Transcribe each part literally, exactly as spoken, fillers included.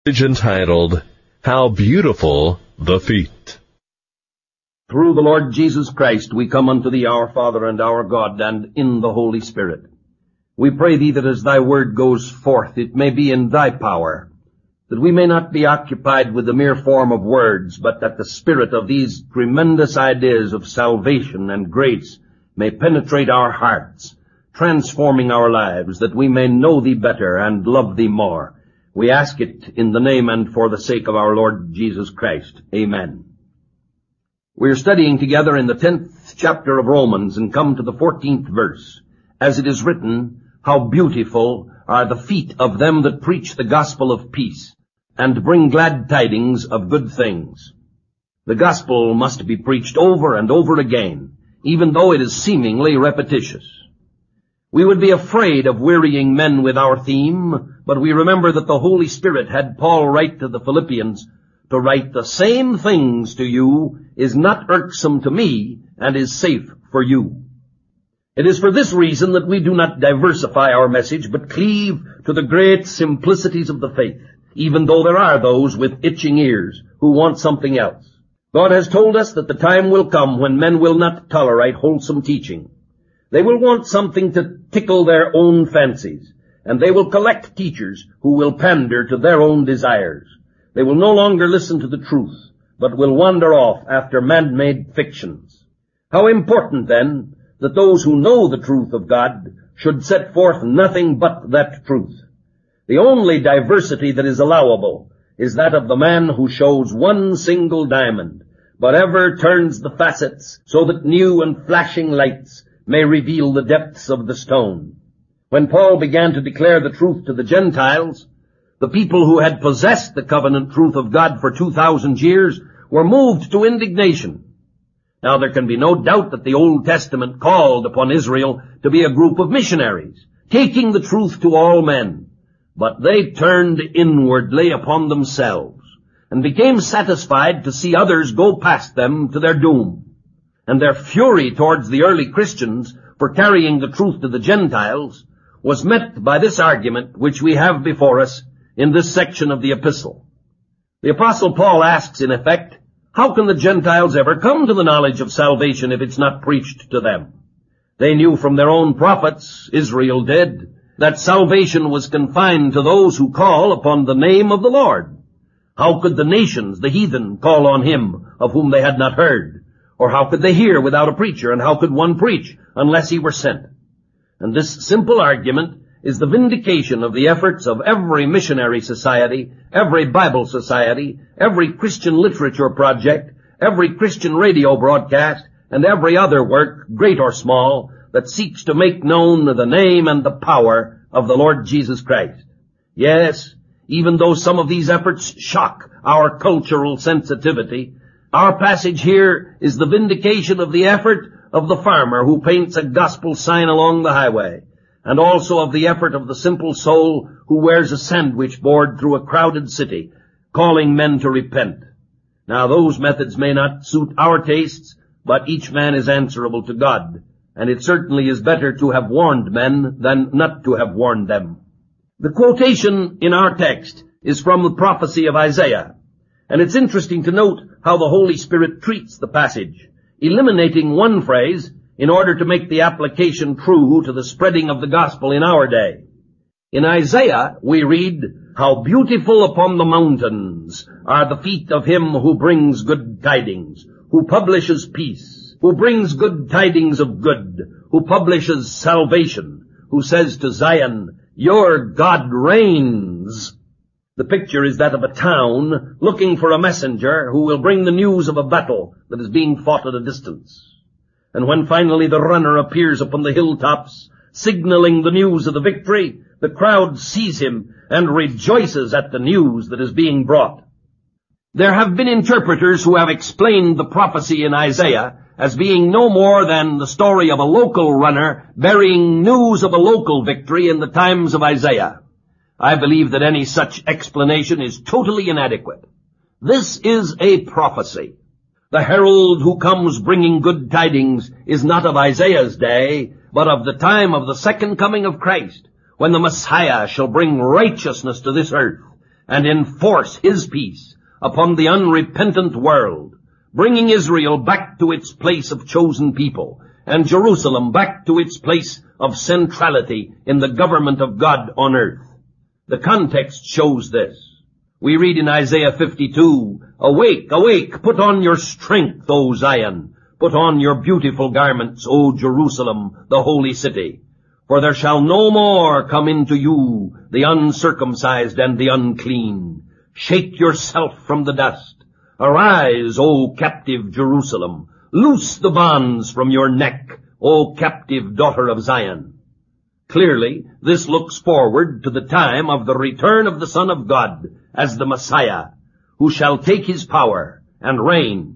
Entitled, How Beautiful the Feet. Through the Lord Jesus Christ we come unto thee, our Father and our God, and in the Holy Spirit. We pray thee that as thy word goes forth, it may be in thy power, that we may not be occupied with the mere form of words, but that the spirit of these tremendous ideas of salvation and grace may penetrate our hearts, transforming our lives, that we may know thee better and love thee more. We ask it in the name and for the sake of our Lord Jesus Christ. Amen. We are studying together in the tenth chapter of Romans and come to the fourteenth verse. As it is written, how beautiful are the feet of them that preach the gospel of peace and bring glad tidings of good things. The gospel must be preached over and over again, even though it is seemingly repetitious. We would be afraid of wearying men with our theme, but we remember that the Holy Spirit had Paul write to the Philippians, to write the same things to you is not irksome to me and is safe for you. It is for this reason that we do not diversify our message, but cleave to the great simplicities of the faith, even though there are those with itching ears who want something else. God has told us that the time will come when men will not tolerate wholesome teaching. They will want something to tickle their own fancies, and they will collect teachers who will pander to their own desires. They will no longer listen to the truth, but will wander off after man-made fictions. How important, then, that those who know the truth of God should set forth nothing but that truth. The only diversity that is allowable is that of the man who shows one single diamond, but ever turns the facets so that new and flashing lights may reveal the depths of the stone. When Paul began to declare the truth to the Gentiles, the people who had possessed the covenant truth of God for two thousand years were moved to indignation. Now there can be no doubt that the Old Testament called upon Israel to be a group of missionaries, taking the truth to all men. But they turned inwardly upon themselves and became satisfied to see others go past them to their doom. And their fury towards the early Christians for carrying the truth to the Gentiles was met by this argument which we have before us in this section of the epistle. The Apostle Paul asks, in effect, how can the Gentiles ever come to the knowledge of salvation if it's not preached to them? They knew from their own prophets, Israel did, that salvation was confined to those who call upon the name of the Lord. How could the nations, the heathen, call on him of whom they had not heard? Or how could they hear without a preacher, and how could one preach unless he were sent? And this simple argument is the vindication of the efforts of every missionary society, every Bible society, every Christian literature project, every Christian radio broadcast, and every other work, great or small, that seeks to make known the name and the power of the Lord Jesus Christ. Yes, even though some of these efforts shock our cultural sensitivity, our passage here is the vindication of the effort of the farmer who paints a gospel sign along the highway, and also of the effort of the simple soul who wears a sandwich board through a crowded city, calling men to repent. Now those methods may not suit our tastes, but each man is answerable to God, and it certainly is better to have warned men than not to have warned them. The quotation in our text is from the prophecy of Isaiah. And it's interesting to note how the Holy Spirit treats the passage, eliminating one phrase in order to make the application true to the spreading of the gospel in our day. In Isaiah, we read, how beautiful upon the mountains are the feet of him who brings good tidings, who publishes peace, who brings good tidings of good, who publishes salvation, who says to Zion, your God reigns. The picture is that of a town looking for a messenger who will bring the news of a battle that is being fought at a distance. And when finally the runner appears upon the hilltops, signaling the news of the victory, the crowd sees him and rejoices at the news that is being brought. There have been interpreters who have explained the prophecy in Isaiah as being no more than the story of a local runner bearing news of a local victory in the times of Isaiah. I believe that any such explanation is totally inadequate. This is a prophecy. The herald who comes bringing good tidings is not of Isaiah's day, but of the time of the second coming of Christ, when the Messiah shall bring righteousness to this earth, and enforce his peace upon the unrepentant world, bringing Israel back to its place of chosen people, and Jerusalem back to its place of centrality in the government of God on earth. The context shows this. We read in Isaiah fifty-two, "Awake, awake, put on your strength, O Zion. Put on your beautiful garments, O Jerusalem, the holy city. For there shall no more come into you the uncircumcised and the unclean. Shake yourself from the dust. Arise, O captive Jerusalem. Loose the bonds from your neck, O captive daughter of Zion." Clearly, this looks forward to the time of the return of the Son of God as the Messiah, who shall take his power and reign.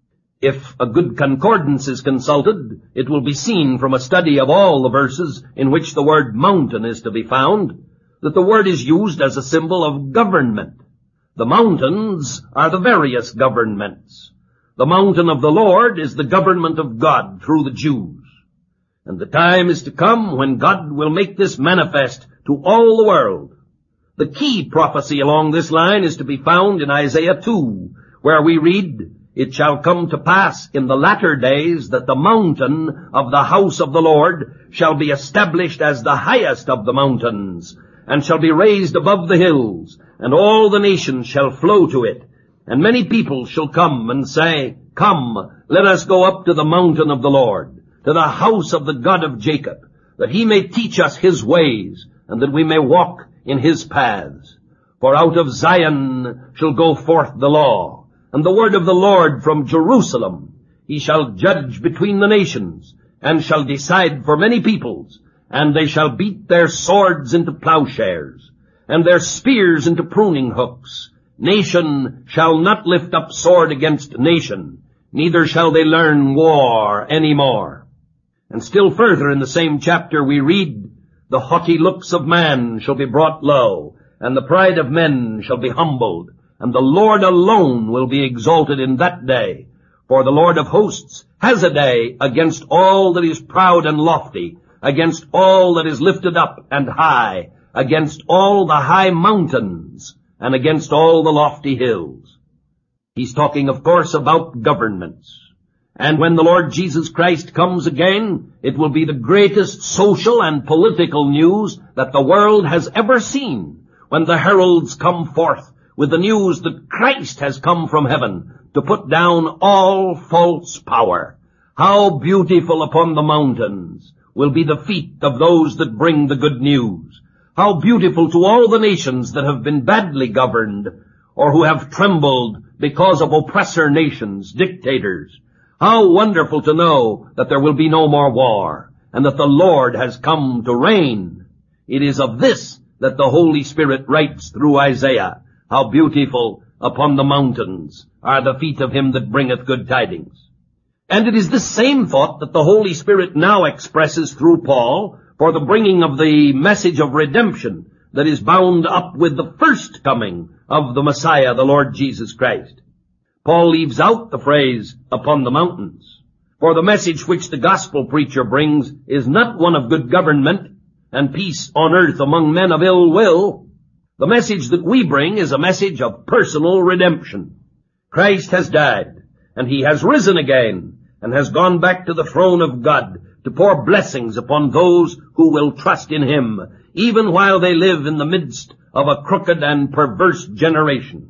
If a good concordance is consulted, it will be seen from a study of all the verses in which the word mountain is to be found, that the word is used as a symbol of government. The mountains are the various governments. The mountain of the Lord is the government of God through the Jews. And the time is to come when God will make this manifest to all the world. The key prophecy along this line is to be found in Isaiah two, where we read, "It shall come to pass in the latter days that the mountain of the house of the Lord shall be established as the highest of the mountains, and shall be raised above the hills, and all the nations shall flow to it. And many people shall come and say, Come, let us go up to the mountain of the Lord, to the house of the God of Jacob, that he may teach us his ways, and that we may walk in his paths. For out of Zion shall go forth the law, and the word of the Lord from Jerusalem. He shall judge between the nations, and shall decide for many peoples, and they shall beat their swords into plowshares, and their spears into pruning hooks. Nation shall not lift up sword against nation, neither shall they learn war any more." And still further in the same chapter we read, "The haughty looks of man shall be brought low, and the pride of men shall be humbled, and the Lord alone will be exalted in that day. For the Lord of hosts has a day against all that is proud and lofty, against all that is lifted up and high, against all the high mountains, and against all the lofty hills." He's talking, of course, about governments. And when the Lord Jesus Christ comes again, it will be the greatest social and political news that the world has ever seen, when the heralds come forth with the news that Christ has come from heaven to put down all false power. How beautiful upon the mountains will be the feet of those that bring the good news. How beautiful to all the nations that have been badly governed, or who have trembled because of oppressor nations, dictators. How wonderful to know that there will be no more war, and that the Lord has come to reign. It is of this that the Holy Spirit writes through Isaiah, "How beautiful upon the mountains are the feet of him that bringeth good tidings." And it is this same thought that the Holy Spirit now expresses through Paul for the bringing of the message of redemption that is bound up with the first coming of the Messiah, the Lord Jesus Christ. Paul leaves out the phrase, "upon the mountains," for the message which the gospel preacher brings is not one of good government and peace on earth among men of ill will. The message that we bring is a message of personal redemption. Christ has died, and he has risen again, and has gone back to the throne of God to pour blessings upon those who will trust in him, even while they live in the midst of a crooked and perverse generation.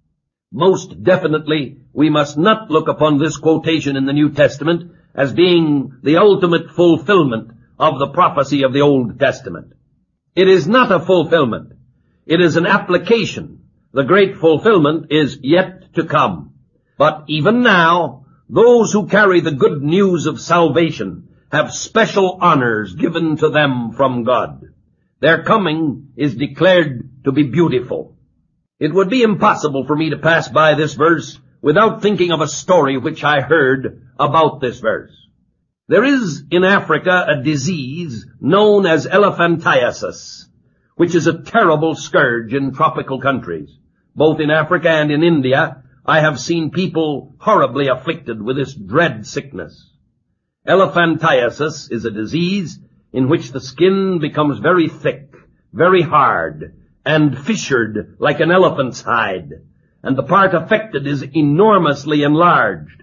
Most definitely, we must not look upon this quotation in the New Testament as being the ultimate fulfillment of the prophecy of the Old Testament. It is not a fulfillment. It is an application. The great fulfillment is yet to come. But even now, those who carry the good news of salvation have special honors given to them from God. Their coming is declared to be beautiful. It would be impossible for me to pass by this verse without thinking of a story which I heard about this verse. There is in Africa a disease known as elephantiasis, which is a terrible scourge in tropical countries. Both in Africa and in India, I have seen people horribly afflicted with this dread sickness. Elephantiasis is a disease in which the skin becomes very thick, very hard, and fissured like an elephant's hide, and the part affected is enormously enlarged.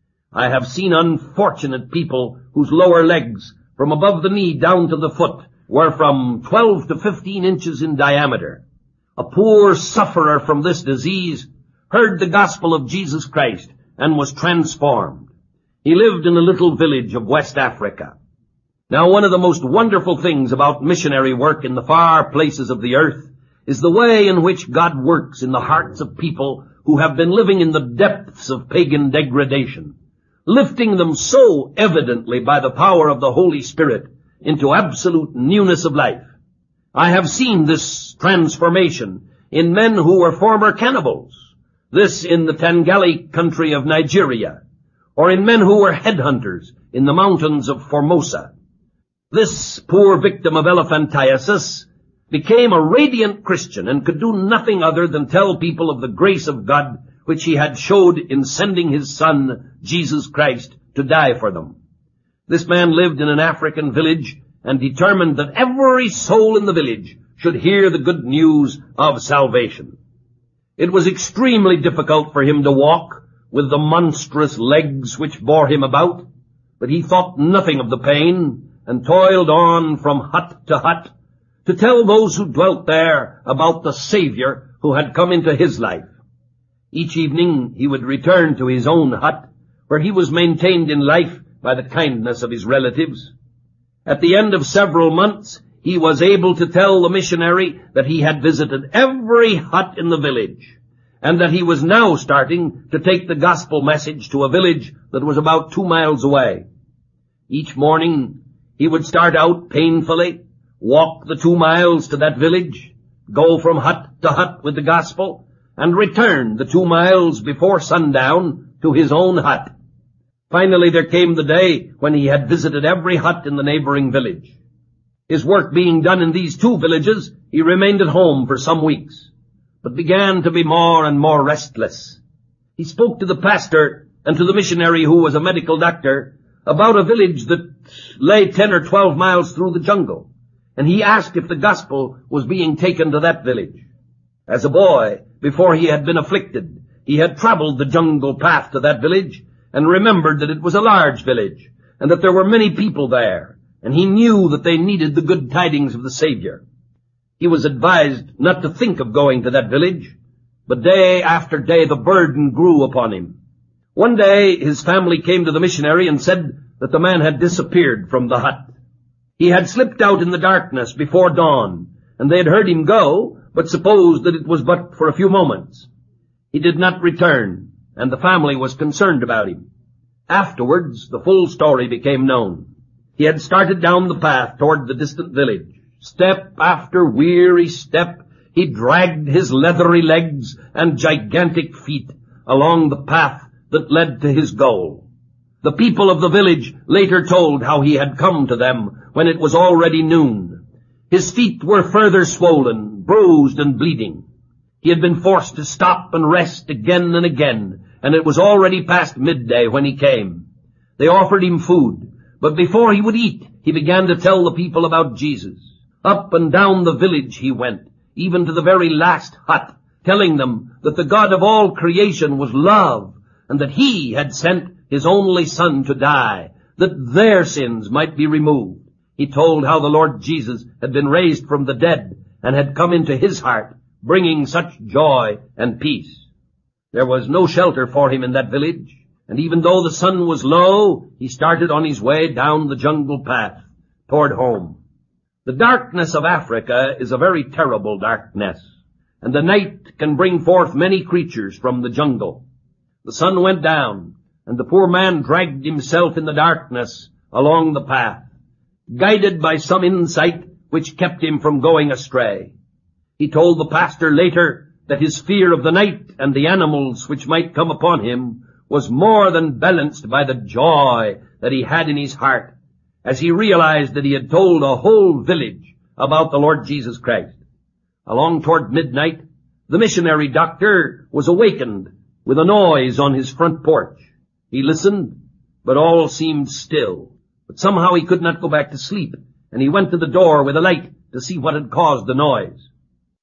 I have seen unfortunate people whose lower legs, from above the knee down to the foot, were from twelve to fifteen inches in diameter. A poor sufferer from this disease heard the gospel of Jesus Christ and was transformed. He lived in a little village of West Africa. Now, one of the most wonderful things about missionary work in the far places of the earth is the way in which God works in the hearts of people who have been living in the depths of pagan degradation, lifting them so evidently by the power of the Holy Spirit into absolute newness of life. I have seen this transformation in men who were former cannibals, this in the Tangali country of Nigeria, or in men who were headhunters in the mountains of Formosa. This poor victim of elephantiasis became a radiant Christian and could do nothing other than tell people of the grace of God which he had showed in sending his Son, Jesus Christ, to die for them. This man lived in an African village and determined that every soul in the village should hear the good news of salvation. It was extremely difficult for him to walk with the monstrous legs which bore him about, but he thought nothing of the pain and toiled on from hut to hut to tell those who dwelt there about the Savior who had come into his life. Each evening he would return to his own hut, where he was maintained in life by the kindness of his relatives. At the end of several months, he was able to tell the missionary that he had visited every hut in the village, and that he was now starting to take the gospel message to a village that was about two miles away. Each morning, he would start out painfully, walk the two miles to that village, go from hut to hut with the gospel, and return the two miles before sundown to his own hut. Finally, there came the day when he had visited every hut in the neighboring village. His work being done in these two villages, he remained at home for some weeks, but began to be more and more restless. He spoke to the pastor and to the missionary, who was a medical doctor, about a village that lay ten or twelve miles through the jungle, and he asked if the gospel was being taken to that village. As a boy, before he had been afflicted, he had traveled the jungle path to that village and remembered that it was a large village and that there were many people there, and he knew that they needed the good tidings of the Savior. He was advised not to think of going to that village, but day after day the burden grew upon him. One day his family came to the missionary and said that the man had disappeared from the hut. He had slipped out in the darkness before dawn, and they had heard him go, but supposed that it was but for a few moments. He did not return, and the family was concerned about him. Afterwards, the full story became known. He had started down the path toward the distant village. Step after weary step, he dragged his leathery legs and gigantic feet along the path that led to his goal. The people of the village later told how he had come to them when it was already noon. His feet were further swollen, bruised and bleeding. He had been forced to stop and rest again and again, and it was already past midday when he came. They offered him food, but before he would eat, he began to tell the people about Jesus. Up and down the village he went, even to the very last hut, telling them that the God of all creation was love, and that he had sent his only Son to die, that their sins might be removed. He told how the Lord Jesus had been raised from the dead and had come into his heart, bringing such joy and peace. There was no shelter for him in that village, and even though the sun was low, he started on his way down the jungle path toward home. The darkness of Africa is a very terrible darkness, and the night can bring forth many creatures from the jungle. The sun went down, and the poor man dragged himself in the darkness along the path, guided by some insight which kept him from going astray. He told the pastor later that his fear of the night and the animals which might come upon him was more than balanced by the joy that he had in his heart, as he realized that he had told a whole village about the Lord Jesus Christ. Along toward midnight, the missionary doctor was awakened with a noise on his front porch. He listened, but all seemed still. But somehow he could not go back to sleep, and he went to the door with a light to see what had caused the noise.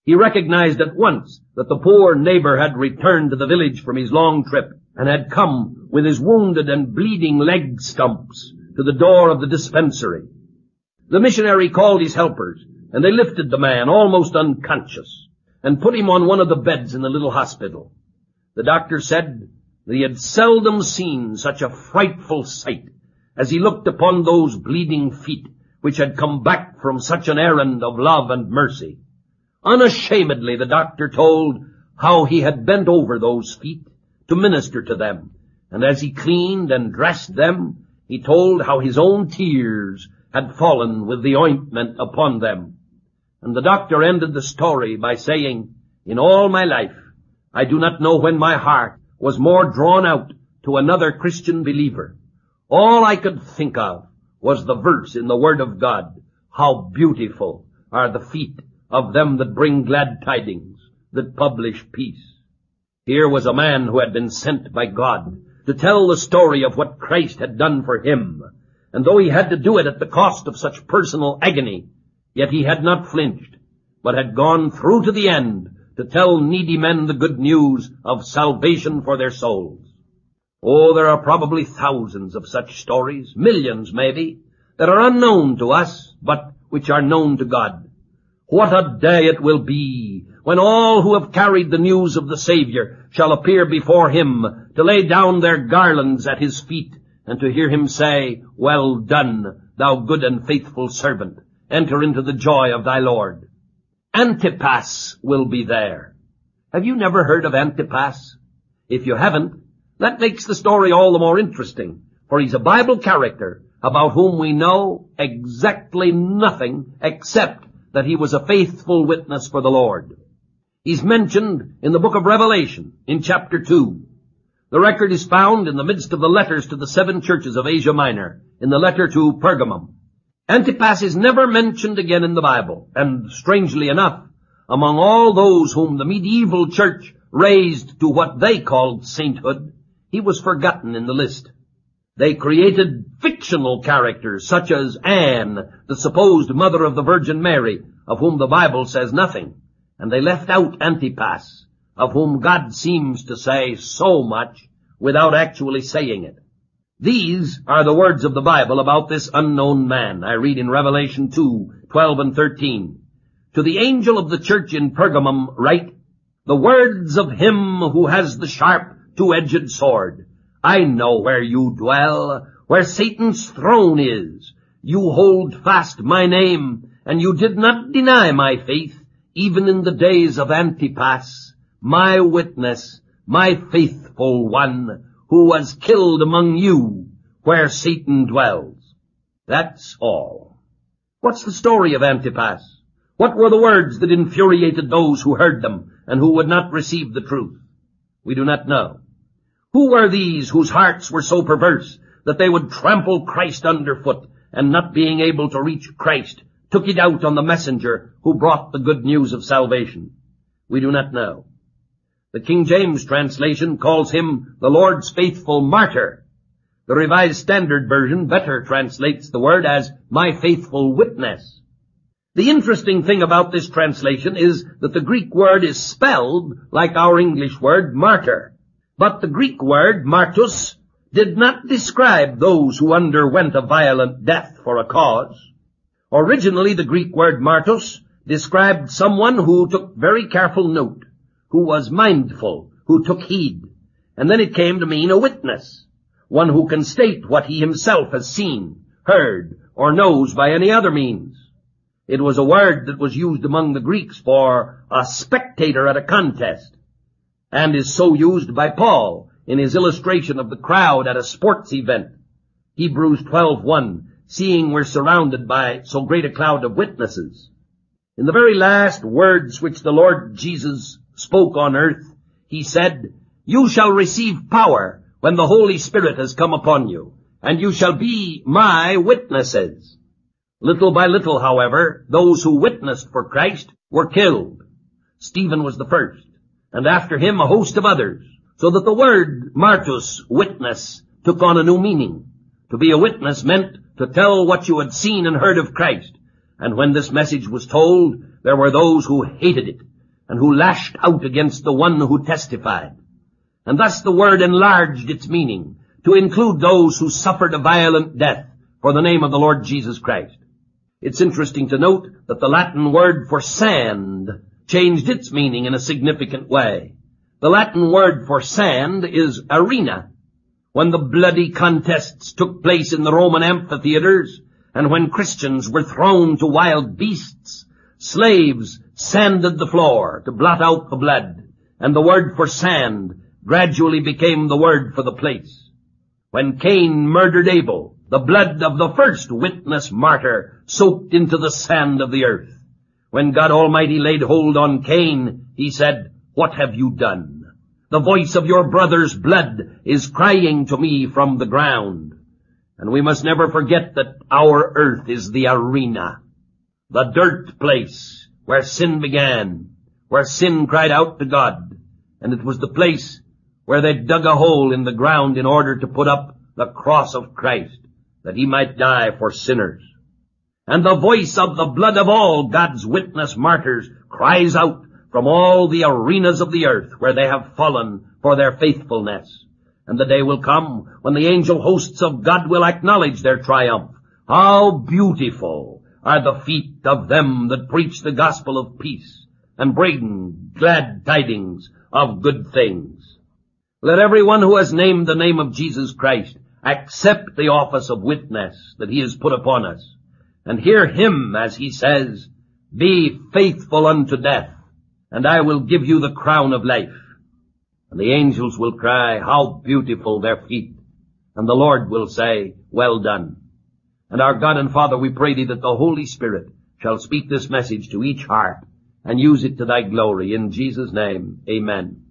He recognized at once that the poor neighbor had returned to the village from his long trip and had come with his wounded and bleeding leg stumps to the door of the dispensary. The missionary called his helpers, and they lifted the man, almost unconscious, and put him on one of the beds in the little hospital. The doctor said that he had seldom seen such a frightful sight as he looked upon those bleeding feet which had come back from such an errand of love and mercy. Unashamedly, the doctor told how he had bent over those feet to minister to them, and as he cleaned and dressed them, he told how his own tears had fallen with the ointment upon them. And the doctor ended the story by saying, "In all my life, I do not know when my heart was more drawn out to another Christian believer. All I could think of was the verse in the Word of God, 'How beautiful are the feet of them that bring glad tidings, that publish peace.'" Here was a man who had been sent by God to tell the story of what Christ had done for him, and though he had to do it at the cost of such personal agony, yet he had not flinched, but had gone through to the end to tell needy men the good news of salvation for their souls. Oh, there are probably thousands of such stories, millions maybe, that are unknown to us, but which are known to God. What a day it will be when all who have carried the news of the Savior shall appear before him to lay down their garlands at his feet and to hear him say, "Well done, thou good and faithful servant. Enter into the joy of thy Lord." Antipas will be there. Have you never heard of Antipas? If you haven't, that makes the story all the more interesting, for he's a Bible character about whom we know exactly nothing except that he was a faithful witness for the Lord. He's mentioned in the book of Revelation in chapter two. The record is found in the midst of the letters to the seven churches of Asia Minor, in the letter to Pergamum. Antipas is never mentioned again in the Bible, and strangely enough, among all those whom the medieval church raised to what they called sainthood, he was forgotten in the list. They created fictional characters such as Anne, the supposed mother of the Virgin Mary, of whom the Bible says nothing, and they left out Antipas, of whom God seems to say so much without actually saying it. These are the words of the Bible about this unknown man. I read in Revelation two, twelve and thirteen. "To the angel of the church in Pergamum write, the words of him who has the sharp two-edged sword. I know where you dwell, where Satan's throne is. You hold fast my name, and you did not deny my faith, even in the days of Antipas, my witness, my faithful one, who was killed among you, where Satan dwells." That's all. What's the story of Antipas? What were the words that infuriated those who heard them and who would not receive the truth? We do not know. Who were these whose hearts were so perverse that they would trample Christ underfoot, and not being able to reach Christ, took it out on the messenger who brought the good news of salvation? We do not know. The King James translation calls him the Lord's faithful martyr. The Revised Standard Version better translates the word as my faithful witness. The interesting thing about this translation is that the Greek word is spelled like our English word martyr. But the Greek word martus did not describe those who underwent a violent death for a cause. Originally, the Greek word martus described someone who took very careful note, who was mindful, who took heed. And then it came to mean a witness, one who can state what he himself has seen, heard, or knows by any other means. It was a word that was used among the Greeks for a spectator at a contest, and is so used by Paul in his illustration of the crowd at a sports event. Hebrews twelve one, seeing we're surrounded by so great a cloud of witnesses. In the very last words which the Lord Jesus spoke on earth, he said, "You shall receive power when the Holy Spirit has come upon you, and you shall be my witnesses." Little by little, however, those who witnessed for Christ were killed. Stephen was the first, and after him a host of others, so that the word martus, witness, took on a new meaning. To be a witness meant to tell what you had seen and heard of Christ, and when this message was told, there were those who hated it and who lashed out against the one who testified. And thus the word enlarged its meaning to include those who suffered a violent death for the name of the Lord Jesus Christ. It's interesting to note that the Latin word for sand changed its meaning in a significant way. The Latin word for sand is arena. When the bloody contests took place in the Roman amphitheaters, and when Christians were thrown to wild beasts, slaves sanded the floor to blot out the blood, and the word for sand gradually became the word for the place. When Cain murdered Abel, the blood of the first witness martyr soaked into the sand of the earth. When God Almighty laid hold on Cain, he said, "What have you done? The voice of your brother's blood is crying to me from the ground." And we must never forget that our earth is the arena, the dirt place where sin began, where sin cried out to God. And it was the place where they dug a hole in the ground in order to put up the cross of Christ, that he might die for sinners. And the voice of the blood of all God's witness martyrs cries out from all the arenas of the earth where they have fallen for their faithfulness. And the day will come when the angel hosts of God will acknowledge their triumph. How beautiful are the feet of them that preach the gospel of peace and bring glad tidings of good things. Let everyone who has named the name of Jesus Christ accept the office of witness that he has put upon us, and hear him as he says, "Be faithful unto death, and I will give you the crown of life." And the angels will cry, "How beautiful their feet!" And the Lord will say, "Well done." And our God and Father, we pray thee that the Holy Spirit shall speak this message to each heart and use it to thy glory. In Jesus' name, amen.